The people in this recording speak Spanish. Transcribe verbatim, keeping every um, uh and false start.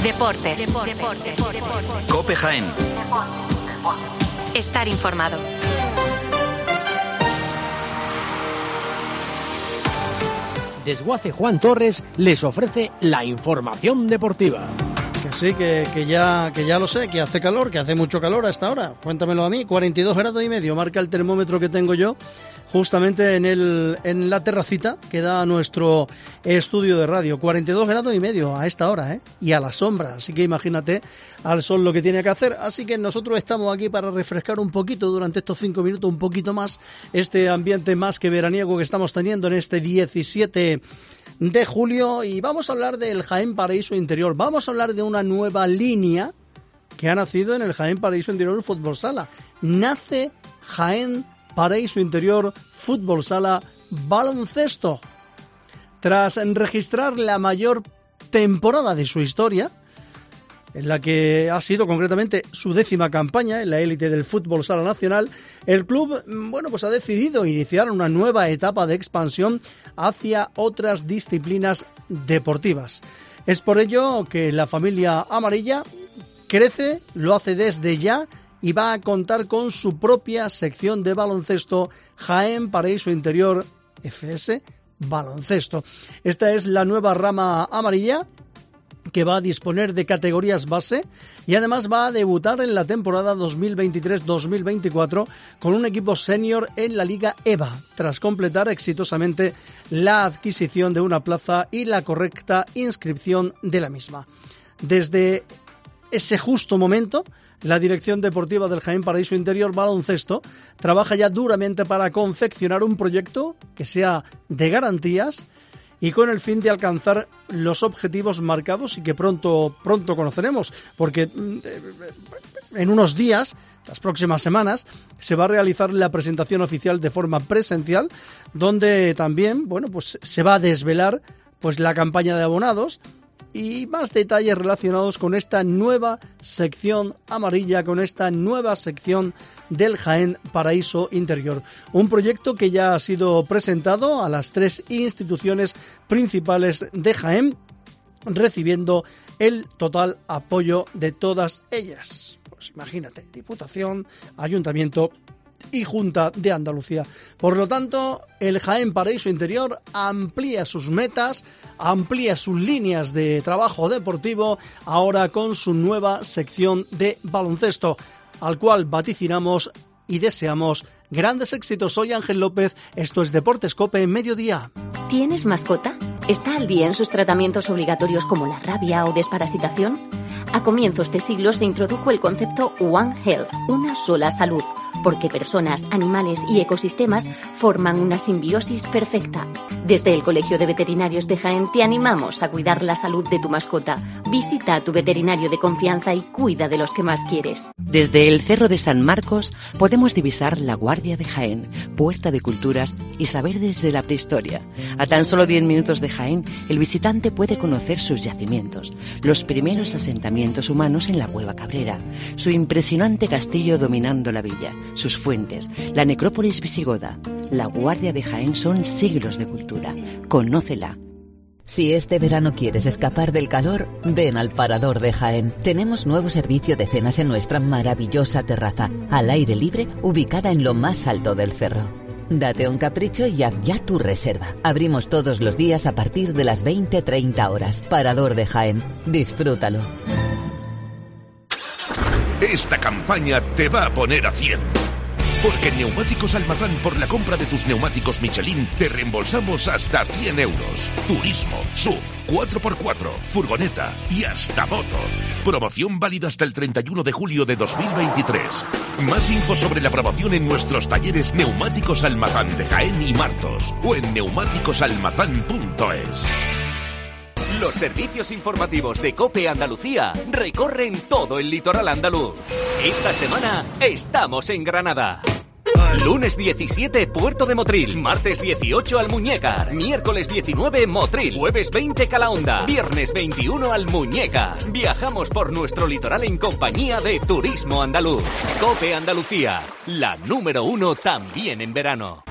Deportes. Deportes. Deportes. COPE Jaén. Estar informado. Desguace Juan Torres les ofrece la información deportiva. Que sí, que, que, ya, que ya lo sé, que hace calor, que hace mucho calor a esta hora. Cuéntamelo a mí, cuarenta y dos grados y medio, marca el termómetro que tengo yo, justamente en, el, en la terracita que da nuestro estudio de radio. cuarenta y dos grados y medio a esta hora, ¿eh? Y a la sombra, así que imagínate al sol lo que tiene que hacer. Así que nosotros estamos aquí para refrescar un poquito durante estos cinco minutos, un poquito más, este ambiente más que veraniego que estamos teniendo en este diecisiete de julio. Y vamos a hablar del Jaén Paraíso Interior. Vamos a hablar de una nueva línea que ha nacido en el Jaén Paraíso Interior Fútbol Sala. Nace Jaén Paraíso Interior Fútbol Sala Baloncesto. Tras registrar la mayor temporada de su historia, en la que ha sido concretamente su décima campaña en la élite del fútbol sala nacional, el club, bueno, pues ha decidido iniciar una nueva etapa de expansión hacia otras disciplinas deportivas. Es por ello que la familia amarilla crece, lo hace desde ya y va a contar con su propia sección de baloncesto, Jaén Paraíso Interior F S Baloncesto. Esta es la nueva rama amarilla que va a disponer de categorías base y además va a debutar en la temporada dos mil veintitrés dos mil veinticuatro con un equipo senior en la Liga E V A, tras completar exitosamente la adquisición de una plaza y la correcta inscripción de la misma. Desde ese justo momento, la Dirección Deportiva del Jaén Paraíso Interior Baloncesto trabaja ya duramente para confeccionar un proyecto que sea de garantías y con el fin de alcanzar los objetivos marcados y que pronto, pronto conoceremos, porque en unos días, las próximas semanas, se va a realizar la presentación oficial de forma presencial, donde también, bueno, pues se va a desvelar pues la campaña de abonados y más detalles relacionados con esta nueva sección amarilla, con esta nueva sección del Jaén Paraíso Interior. Un proyecto que ya ha sido presentado a las tres instituciones principales de Jaén, recibiendo el total apoyo de todas ellas. Pues imagínate, Diputación, Ayuntamiento y Junta de Andalucía. Por lo tanto, el Jaén Paraíso Interior amplía sus metas, amplía sus líneas de trabajo deportivo, ahora con su nueva sección de baloncesto, al cual vaticinamos y deseamos grandes éxitos. Soy Ángel López, esto es Deportes COPE en Mediodía. ¿Tienes mascota? ¿Está al día en sus tratamientos obligatorios como la rabia o desparasitación? A comienzos de siglo se introdujo el concepto One Health, una sola salud, porque personas, animales y ecosistemas forman una simbiosis perfecta. Desde el Colegio de Veterinarios de Jaén te animamos a cuidar la salud de tu mascota. Visita a tu veterinario de confianza y cuida de los que más quieres. Desde el Cerro de San Marcos podemos divisar la Guardia de Jaén, puerta de culturas y saber desde la prehistoria. A tan solo diez minutos de Jaén, el visitante puede conocer sus yacimientos, los primeros asentamientos humanos en la Cueva Cabrera, su impresionante castillo dominando la villa, sus fuentes, la necrópolis visigoda. La Guardia de Jaén son siglos de cultura. Conócela. Si este verano quieres escapar del calor, ven al Parador de Jaén. Tenemos nuevo servicio de cenas en nuestra maravillosa terraza, al aire libre, ubicada en lo más alto del cerro. Date un capricho y haz ya tu reserva. Abrimos todos los días a partir de las veinte treinta horas. Parador de Jaén. Disfrútalo. Esta campaña te va a poner a cien. Porque en Neumáticos Almazán, por la compra de tus neumáticos Michelin, te reembolsamos hasta cien euros. Turismo, S U V, cuatro por cuatro, furgoneta y hasta moto. Promoción válida hasta el treinta y uno de julio de dos mil veintitrés. Más info sobre la promoción en nuestros talleres Neumáticos Almazán de Jaén y Martos o en neumáticos almazán punto es. Los servicios informativos de COPE Andalucía recorren todo el litoral andaluz. Esta semana estamos en Granada. Lunes diecisiete, Puerto de Motril. Martes dieciocho, Almuñécar. Miércoles diecinueve, Motril. Jueves veinte, Calahonda. Viernes veintiuno, Almuñécar. Viajamos por nuestro litoral en compañía de Turismo Andaluz. COPE Andalucía, la número uno también en verano.